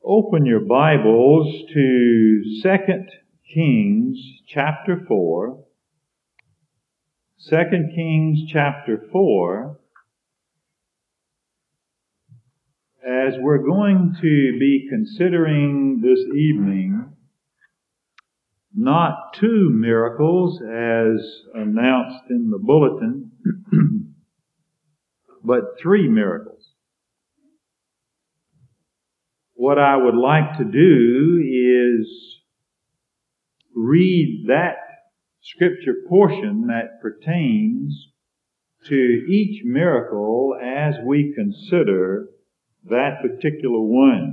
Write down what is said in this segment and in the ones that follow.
Open your Bibles to 2 Kings chapter 4. 2 Kings chapter 4. As we're going to be considering this evening, not two miracles as announced in the bulletin, but three miracles. What I would like to do is read that scripture portion that pertains to each miracle as we consider that particular one.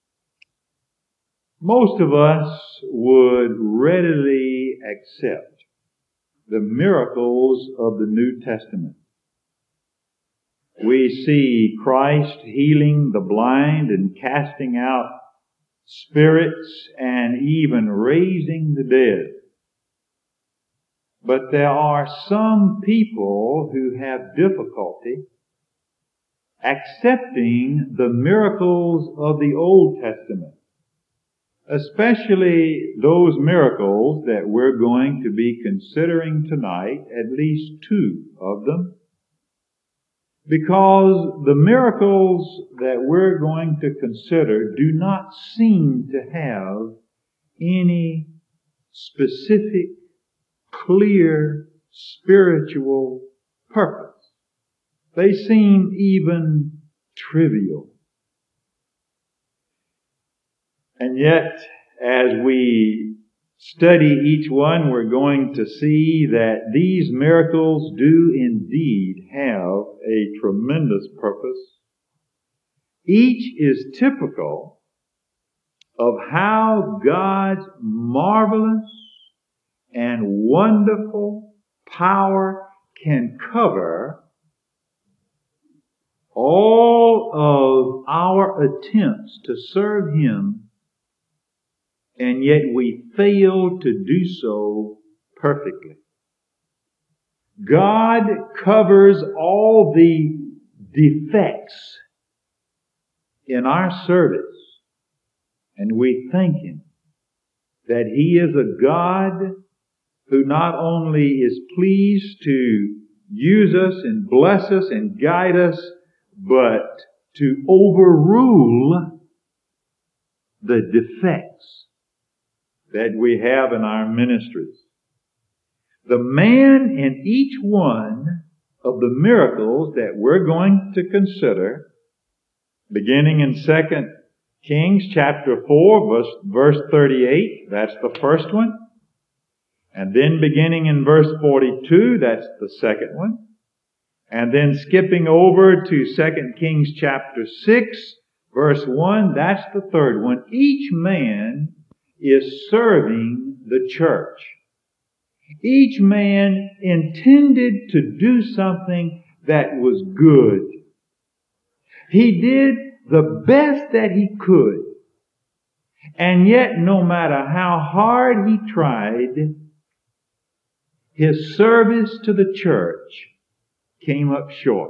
Most of us would readily accept the miracles of the New Testament. We see Christ healing the blind and casting out spirits and even raising the dead. But there are some people who have difficulty accepting the miracles of the Old Testament, especially those miracles that we're going to be considering tonight, at least two of them. Because the miracles that we're going to consider do not seem to have any specific, clear, spiritual purpose. They seem even trivial. And yet, as we study each one, we're going to see that these miracles do indeed have a tremendous purpose. Each is typical of how God's marvelous and wonderful power can cover all of our attempts to serve Him, and yet we fail to do so perfectly. God covers all the defects in our service, and we thank Him that He is a God who not only is pleased to use us and bless us and guide us, but to overrule the defects that we have in our ministries. The man in each one of the miracles that we're going to consider, beginning in 2 Kings chapter 4, verse 38, that's the first one. And then beginning in verse 42, that's the second one. And then skipping over to 2 Kings chapter 6, verse 1, that's the third one. Each man is serving the church. Each man intended to do something that was good. He did the best that he could. And yet, no matter how hard he tried, his service to the church came up short.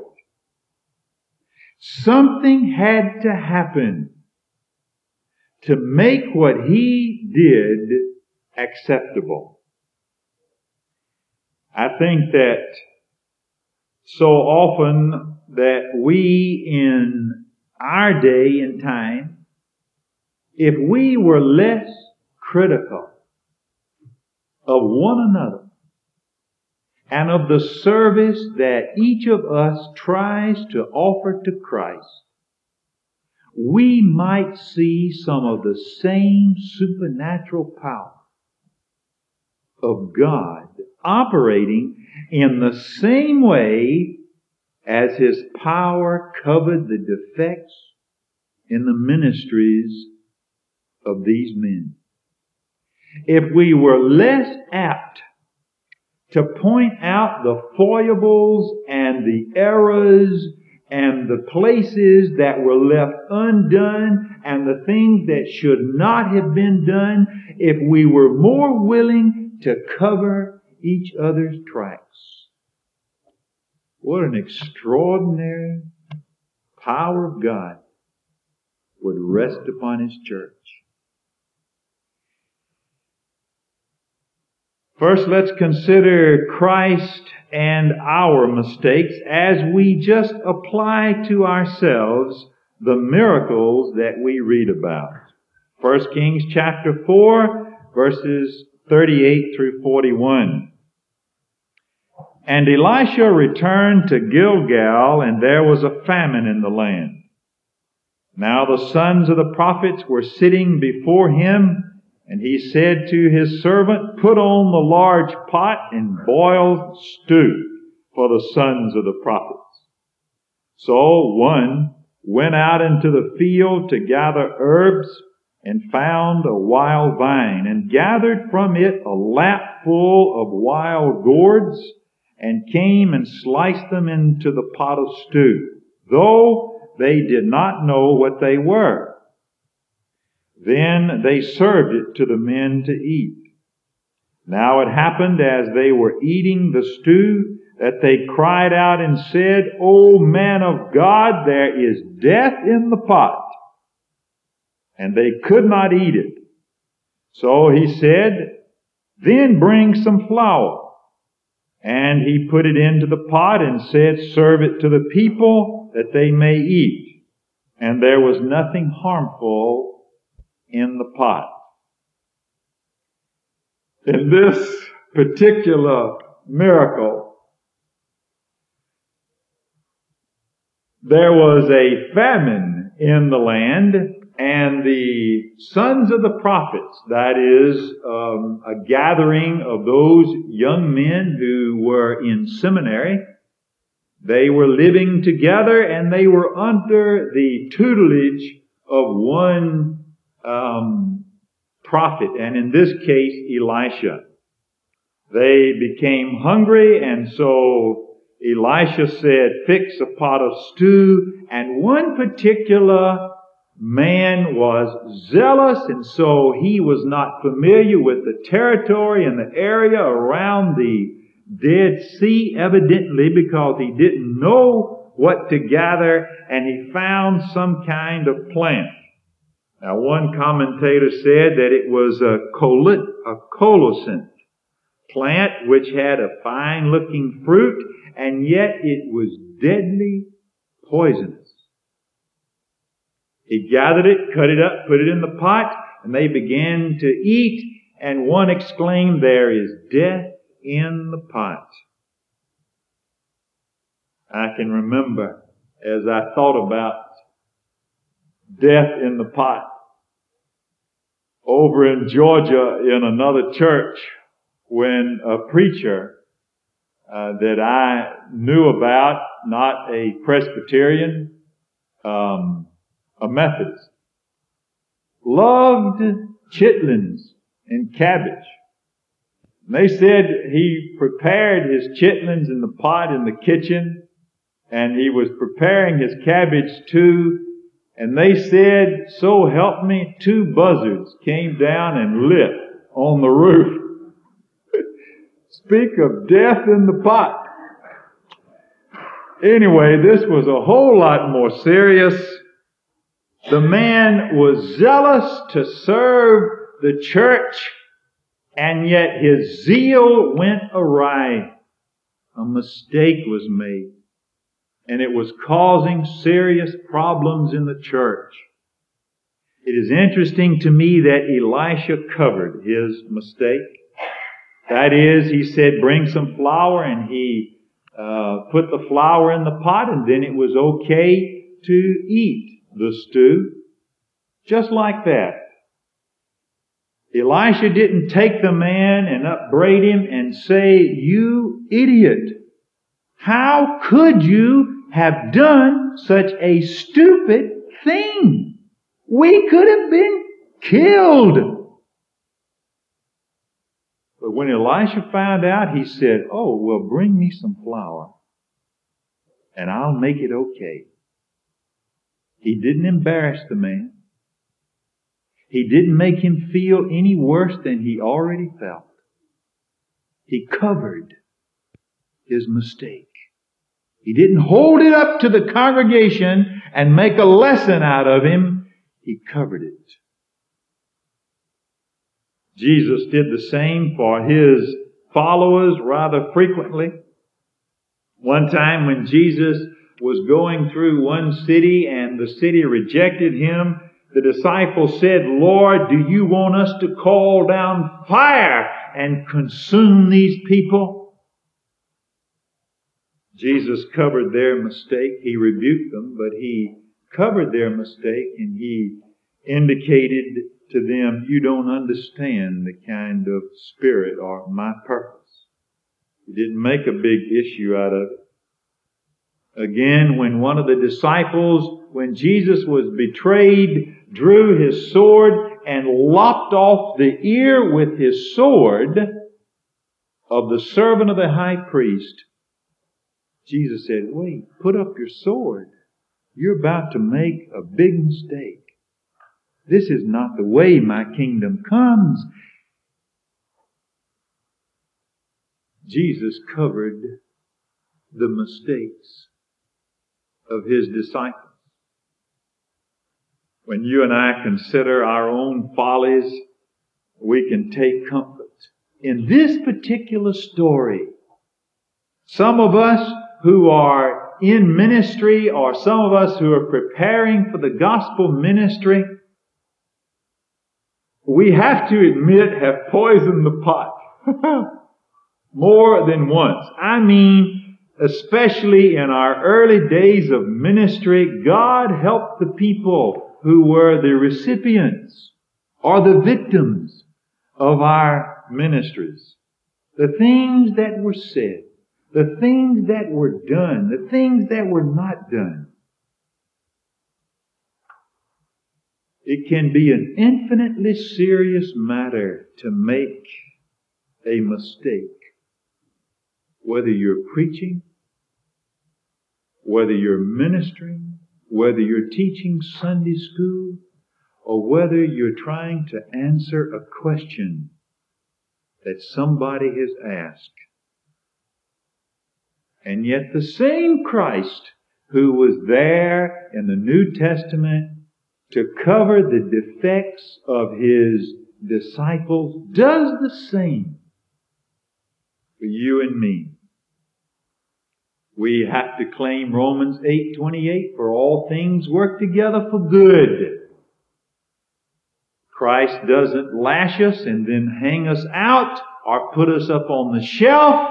Something had to happen to make what he did acceptable. I think that so often that we in our day and time, if we were less critical of one another and of the service that each of us tries to offer to Christ, we might see some of the same supernatural power of God operating in the same way as His power covered the defects in the ministries of these men. If we were less apt to point out the foibles and the errors and the places that were left undone and the things that should not have been done, if we were more willing to cover each other's tracks. What an extraordinary power of God would rest upon His church. First, let's consider Christ and our mistakes as we just apply to ourselves the miracles that we read about. 1 Kings chapter 4, verses 38 through 41. And Elisha returned to Gilgal, and there was a famine in the land. Now the sons of the prophets were sitting before him, and he said to his servant, Put on the large pot and boil stew for the sons of the prophets. So one went out into the field to gather herbs, and found a wild vine, and gathered from it a lapful of wild gourds, and came and sliced them into the pot of stew, though they did not know what they were. Then they served it to the men to eat. Now it happened as they were eating the stew that they cried out and said, O man of God, there is death in the pot. And they could not eat it. So he said, Then bring some flour. And he put it into the pot and said, Serve it to the people that they may eat. And there was nothing harmful in the pot. In this particular miracle, there was a famine in the land, and the sons of the prophets, that is, a gathering of those young men who were in seminary, they were living together, and they were under the tutelage of one prophet, and in this case, Elisha. They became hungry, and so Elisha said, Fix a pot of stew, and one particular man was zealous, and so he was not familiar with the territory and the area around the Dead Sea, evidently because he didn't know what to gather, and he found some kind of plant. Now, one commentator said that it was a colocynth plant which had a fine-looking fruit, and yet it was deadly poisonous. He gathered it, cut it up, put it in the pot, and they began to eat, and one exclaimed, There is death in the pot. I can remember as I thought about death in the pot over in Georgia in another church when a preacher that I knew about, not a Presbyterian, a Methodist, loved chitlins and cabbage. And they said he prepared his chitlins in the pot in the kitchen, and he was preparing his cabbage too. And they said, so help me, 2 buzzards came down and lit on the roof. Speak of death in the pot. Anyway, this was a whole lot more serious. The man was zealous to serve the church, and yet his zeal went awry. A mistake was made, and it was causing serious problems in the church. It is interesting to me that Elisha covered his mistake. That is, he said, bring some flour, and he put the flour in the pot, and then it was okay to eat the stew. Just like that. Elisha didn't take the man and upbraid him and say, you idiot, how could you have done such a stupid thing? We could have been killed. But when Elisha found out, he said, oh, well, bring me some flour and I'll make it okay. He didn't embarrass the man. He didn't make him feel any worse than he already felt. He covered his mistake. He didn't hold it up to the congregation and make a lesson out of him. He covered it. Jesus did the same for His followers rather frequently. One time when Jesus was going through one city and the city rejected Him, the disciples said, "Lord, do you want us to call down fire and consume these people?" Jesus covered their mistake. He rebuked them, but He covered their mistake, and He indicated to them, "You don't understand the kind of spirit or my purpose." He didn't make a big issue out of it. Again, when one of the disciples, when Jesus was betrayed, drew his sword and lopped off the ear with his sword of the servant of the high priest, Jesus said, "Wait, put up your sword. You're about to make a big mistake. This is not the way my kingdom comes." Jesus covered the mistakes of His disciples. When you and I consider our own follies, we can take comfort. In this particular story, some of us who are in ministry or some of us who are preparing for the gospel ministry, we have to admit have poisoned the pot more than once. I mean, especially in our early days of ministry, God helped the people who were the recipients or the victims of our ministries. The things that were said, the things that were done, the things that were not done. It can be an infinitely serious matter to make a mistake. Whether you're preaching, whether you're ministering, whether you're teaching Sunday school, or whether you're trying to answer a question that somebody has asked. And yet the same Christ who was there in the New Testament to cover the defects of His disciples does the same for you and me. We have to claim Romans 8:28, "For all things work together for good." Christ doesn't lash us and then hang us out or put us up on the shelf.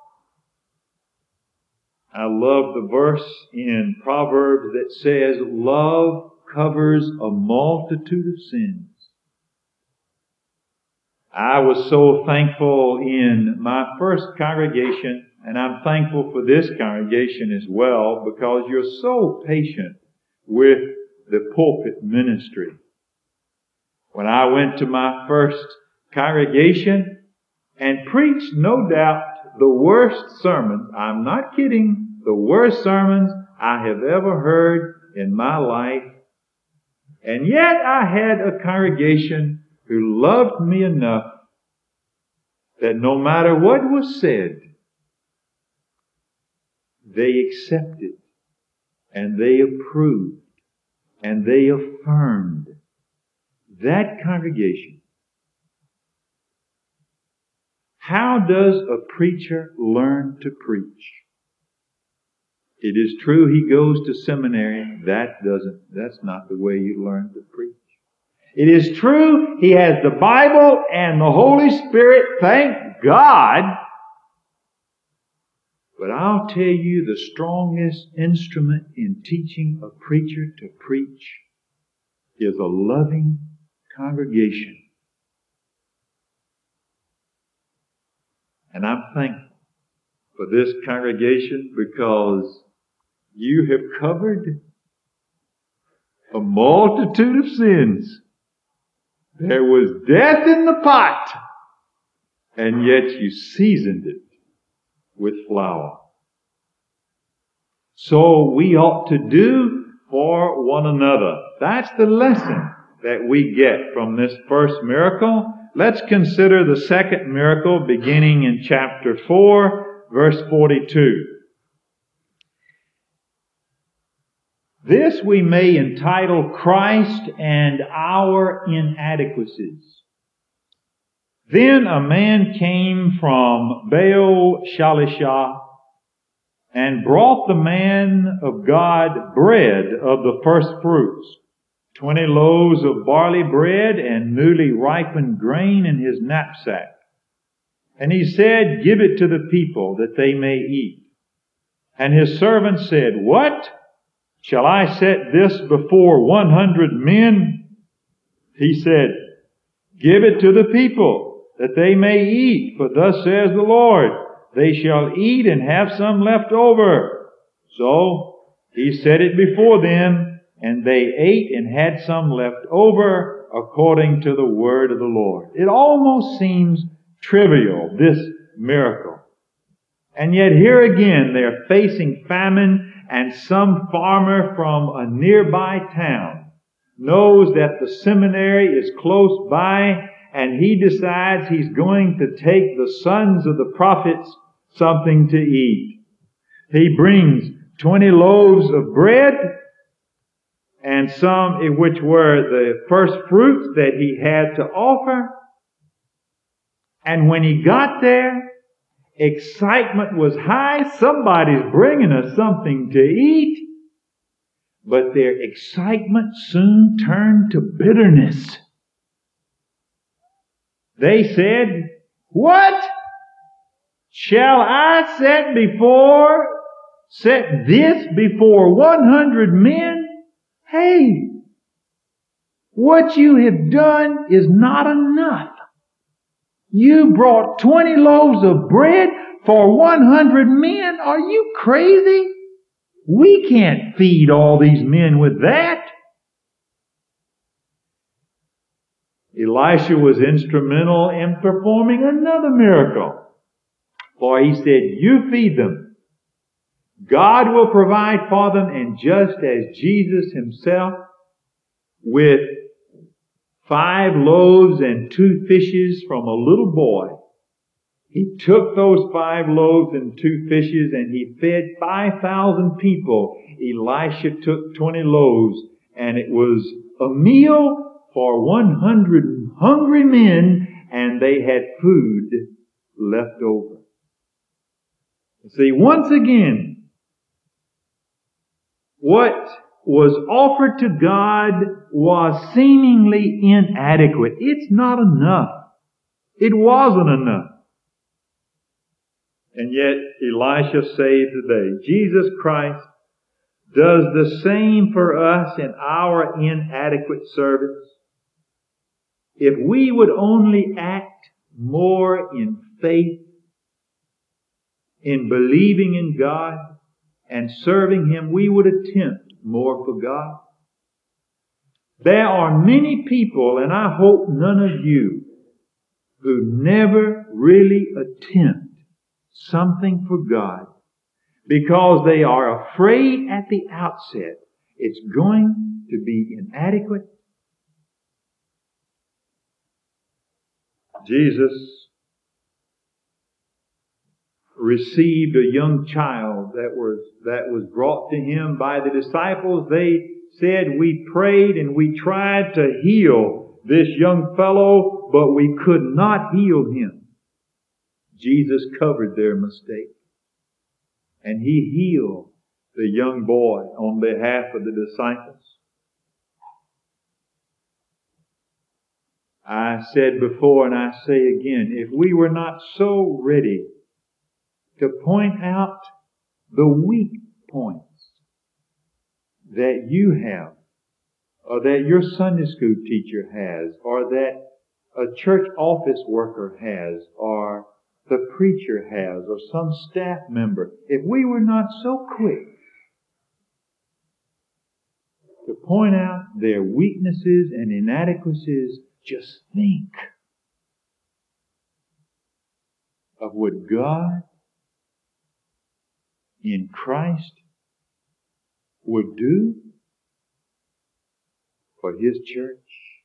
I love the verse in Proverbs that says, "Love covers a multitude of sins." I was so thankful in my first congregation, and I'm thankful for this congregation as well, because you're so patient with the pulpit ministry. When I went to my first congregation and preached, no doubt, the worst sermons, I'm not kidding, the worst sermons I have ever heard in my life. And yet I had a congregation who loved me enough that no matter what was said, they accepted and they approved and they affirmed. That congregation. How does a preacher learn to preach? It is true he goes to seminary. That's not the way you learn to preach. It is true he has the Bible and the Holy Spirit, thank God. But I'll tell you, the strongest instrument in teaching a preacher to preach is a loving congregation. And I'm thankful for this congregation because you have covered a multitude of sins. There was death in the pot, and yet you seasoned it with flour. So we ought to do for one another. That's the lesson that we get from this first miracle. Let's consider the second miracle beginning in chapter 4, verse 42. This we may entitle Christ and our inadequacies. Then a man came from Baal Shalishah and brought the man of God bread of the first fruits, 20 loaves of barley bread and newly ripened grain in his knapsack. And he said, "Give it to the people that they may eat." And his servant said, "What? Shall I set this before 100 men? He said, "Give it to the people that they may eat, for thus says the Lord, they shall eat and have some left over." So he set it before them, and they ate and had some left over, according to the word of the Lord. It almost seems trivial, this miracle. And yet here again they're facing famine, and some farmer from a nearby town knows that the seminary is close by, and he decides he's going to take the sons of the prophets something to eat. He brings 20 loaves of bread and some which were the first fruits that he had to offer. And when he got there, excitement was high. Somebody's bringing us something to eat. But their excitement soon turned to bitterness. They said, "What? Shall I set this before 100 men? Hey, what you have done is not enough. You brought 20 loaves of bread for 100 men? Are you crazy? We can't feed all these men with that." Elisha was instrumental in performing another miracle. For he said, "You feed them. God will provide for them." And just as Jesus himself, with 5 loaves and 2 fishes from a little boy, he took those 5 loaves and 2 fishes and he fed 5,000 people. Elisha took 20 loaves, and it was a meal for 100 hungry men, and they had food left over. See, once again, what was offered to God was seemingly inadequate. It's not enough. It wasn't enough. And yet, Elisha saved the day. Jesus Christ does the same for us in our inadequate service. If we would only act more in faith, in believing in God and serving Him, we would attempt more for God. There are many people, and I hope none of you, who never really attempt something for God because they are afraid at the outset it's going to be inadequate. Jesus received a young child that was brought to him by the disciples. They said, "We prayed and we tried to heal this young fellow, but we could not heal him." Jesus covered their mistake, and He healed the young boy on behalf of the disciples. I said before, and I say again, if we were not so ready to point out the weak points that you have, or that your Sunday school teacher has, or that a church office worker has, or the preacher has, or some staff member, if we were not so quick to point out their weaknesses and inadequacies, just think of what God in Christ would do for His church.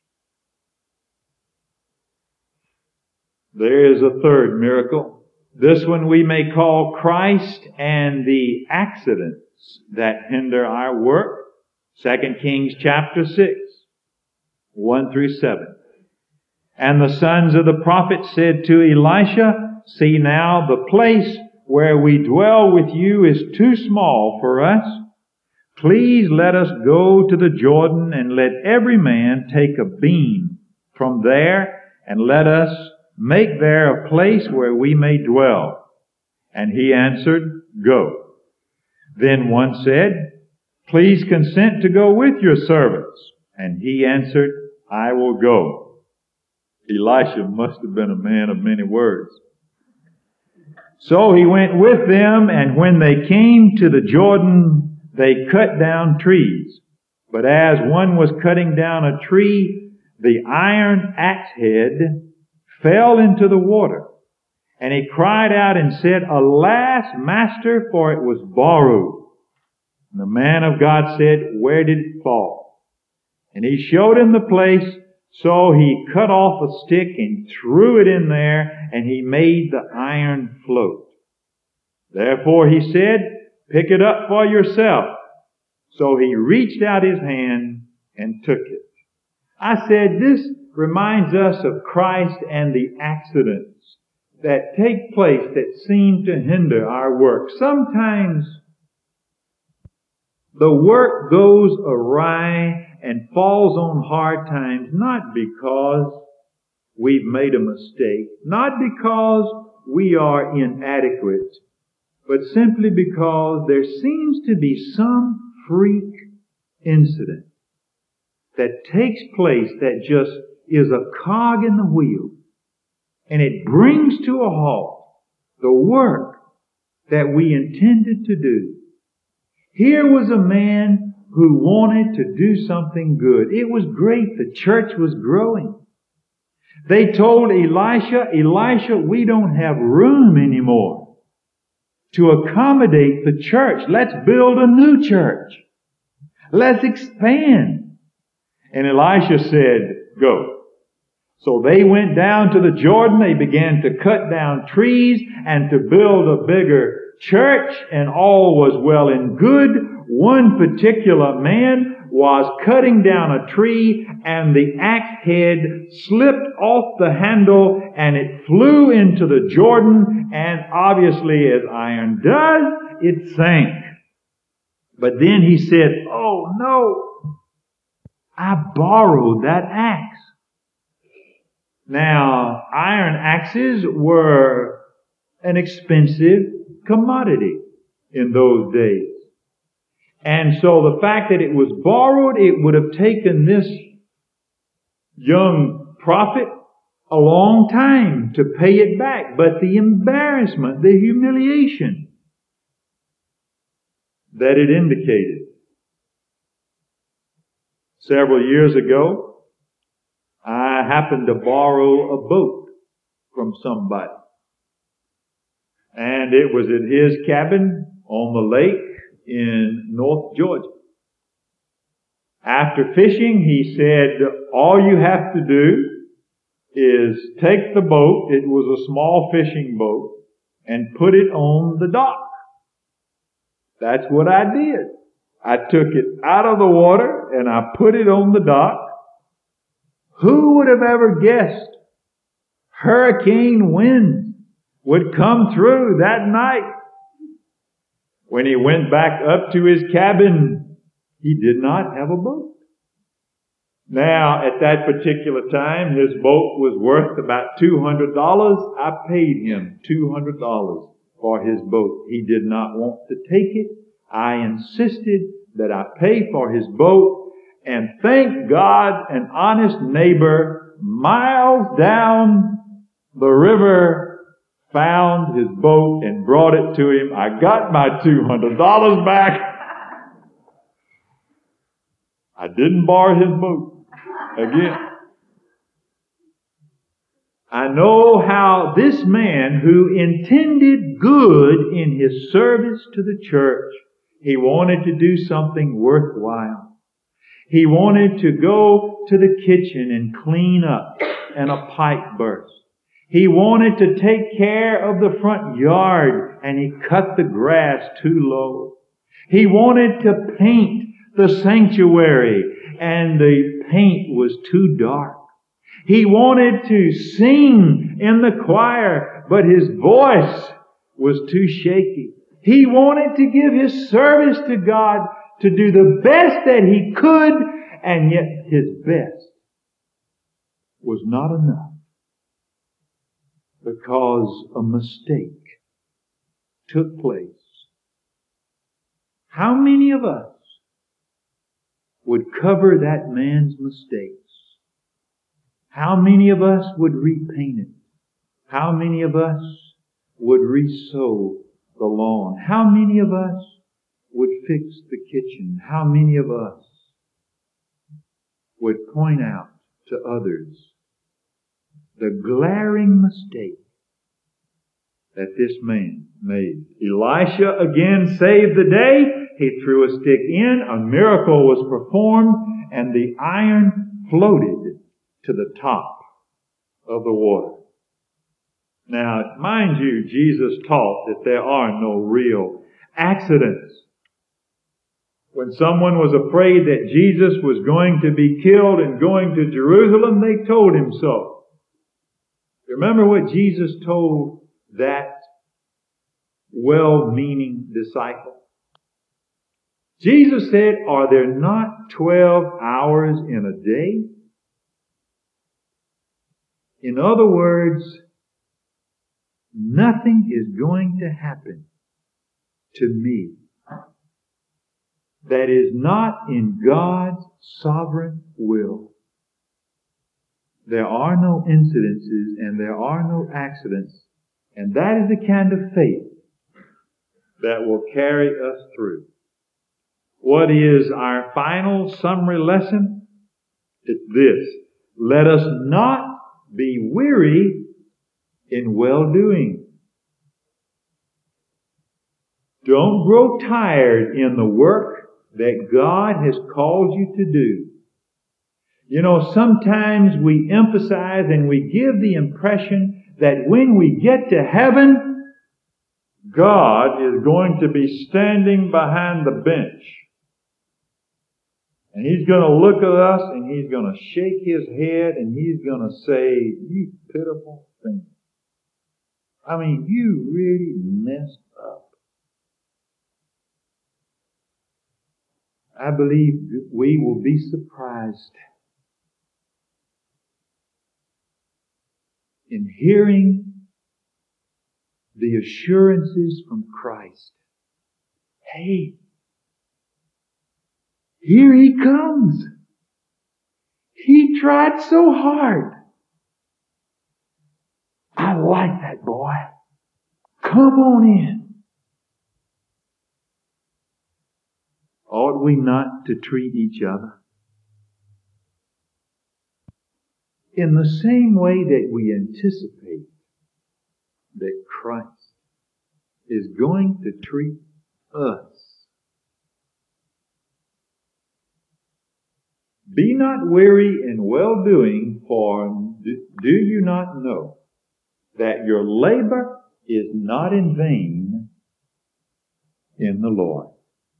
There is a third miracle. This one we may call Christ and the accidents that hinder our work. 2 Kings chapter 6, 1 through 7. And the sons of the prophet said to Elisha, "See now, the place where we dwell with you is too small for us. Please let us go to the Jordan, and let every man take a beam from there, and let us make there a place where we may dwell." And he answered, "Go." Then one said, "Please consent to go with your servants." And he answered, "I will go." Elisha must have been a man of many words. So he went with them, and when they came to the Jordan, they cut down trees. But as one was cutting down a tree, the iron axe head fell into the water. And he cried out and said, "Alas, master, for it was borrowed." And the man of God said, "Where did it fall?" And he showed him the place. So he cut off a stick and threw it in there, and he made the iron float. Therefore he said, "Pick it up for yourself." So he reached out his hand and took it. I said, this reminds us of Christ and the accidents that take place that seem to hinder our work. Sometimes the work goes awry and falls on hard times, not because we've made a mistake, not because we are inadequate, but simply because there seems to be some freak incident that takes place that just is a cog in the wheel, and it brings to a halt the work that we intended to do. Here was a man who wanted to do something good. It was great. The church was growing. They told Elisha, "We don't have room anymore to accommodate the church. Let's build a new church. Let's expand." And Elisha said, "Go." So they went down to the Jordan. They began to cut down trees and to build a bigger church, and all was well and good. One particular man was cutting down a tree, and the axe head slipped off the handle, and it flew into the Jordan, and obviously, as iron does, it sank. But then he said, "Oh no, I borrowed that axe." Now, iron axes were an expensive commodity in those days. And so the fact that it was borrowed, it would have taken this young prophet a long time to pay it back. But the embarrassment, the humiliation that it indicated. Several years ago, I happened to borrow a boat from somebody. And it was at his cabin on the lake in North Georgia. After fishing, he said, "All you have to do is take the boat," it was a small fishing boat, "and put it on the dock." That's what I did. I took it out of the water and I put it on the dock. Who would have ever guessed hurricane winds would come through that night? When he went back up to his cabin, he did not have a boat. Now, at that particular time, his boat was worth about $200. I paid him $200 for his boat. He did not want to take it. I insisted that I pay for his boat, and thank God, an honest neighbor miles down the river found his boat and brought it to him. I got my $200 back. I didn't borrow his boat again. I know how this man, who intended good in his service to the church, he wanted to do something worthwhile. He wanted to go to the kitchen and clean up, and a pipe burst. He wanted to take care of the front yard, and he cut the grass too low. He wanted to paint the sanctuary, and the paint was too dark. He wanted to sing in the choir, but his voice was too shaky. He wanted to give his service to God, to do the best that he could, and yet his best was not enough because a mistake took place. How many of us would cover that man's mistakes? How many of us would repaint it? How many of us would resow the lawn? How many of us would fix the kitchen? How many of us would point out to others the glaring mistake that this man made? Elisha again saved the day. He threw a stick in, a miracle was performed, and the iron floated to the top of the water. Now, mind you, Jesus taught that there are no real accidents. When someone was afraid that Jesus was going to be killed and going to Jerusalem, they told him so. Remember what Jesus told that well-meaning disciple? Jesus said, "Are there not 12 hours in a day?" In other words, nothing is going to happen to me that is not in God's sovereign will. There are no incidences and there are no accidents, and that is the kind of faith that will carry us through. What is our final summary lesson? It's this: let us not be weary in well-doing. Don't grow tired in the work that God has called you to do. You know, sometimes we emphasize and we give the impression that when we get to heaven, God is going to be standing behind the bench. And He's going to look at us and He's going to shake His head and He's going to say, "You pitiful thing. I mean, you really messed up." I believe we will be surprised in hearing the assurances from Christ. Hey, here He comes. He tried so hard. I like that boy. Come on in. Ought we not to treat each other in the same way that we anticipate that Christ is going to treat us? Be not weary in well-doing, for do you not know that your labor is not in vain in the Lord?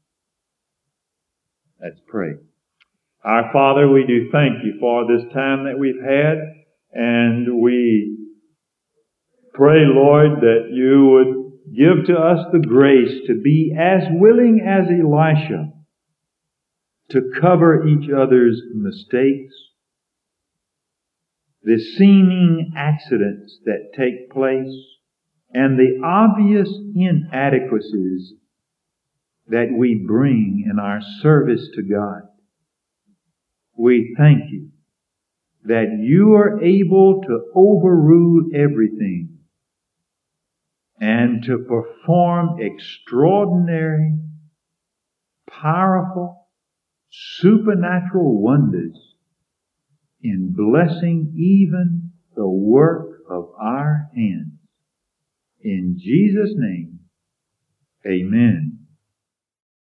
Let's pray. Our Father, we do thank You for this time that we've had, and we pray, Lord, that You would give to us the grace to be as willing as Elisha to cover each other's mistakes, the seeming accidents that take place, and the obvious inadequacies that we bring in our service to God. We thank You that You are able to overrule everything and to perform extraordinary, powerful, supernatural wonders in blessing even the work of our hands. In Jesus' name, amen.